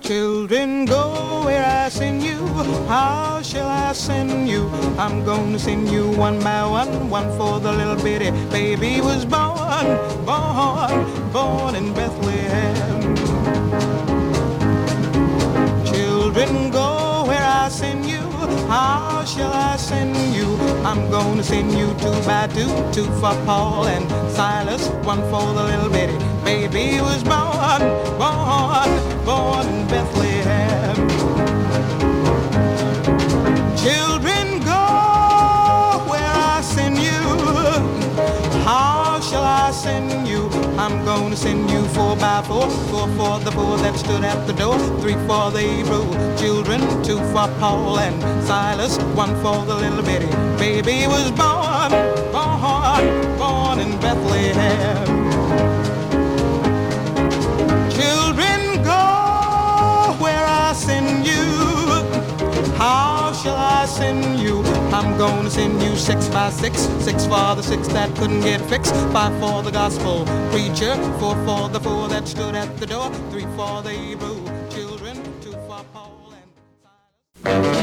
Children, go where I send you. How shall I send you? I'm gonna send you one by one. One for the little bitty baby was born in Bethlehem. Children, go where I send you. How shall I send you? I'm gonna send you two by two. Two for Paul and Silas. One for the little bitty baby was born in Bethlehem. Children, go where I send you. How shall I send you? I'm gonna send you 4 by 4. 4 for the 4 that stood at the door. 3 for the Hebrew children. 2 for Paul and Silas. 1 for the little bitty baby was born in Bethlehem. Children, go where I send you. How shall I send you? I'm gonna send you 6 by 6. 6 for the 6 that couldn't get fixed. 5 for the gospel preacher. 4 for the 4 that stood at the door. 3 for the Hebrew children. 2 for Paul and Silas.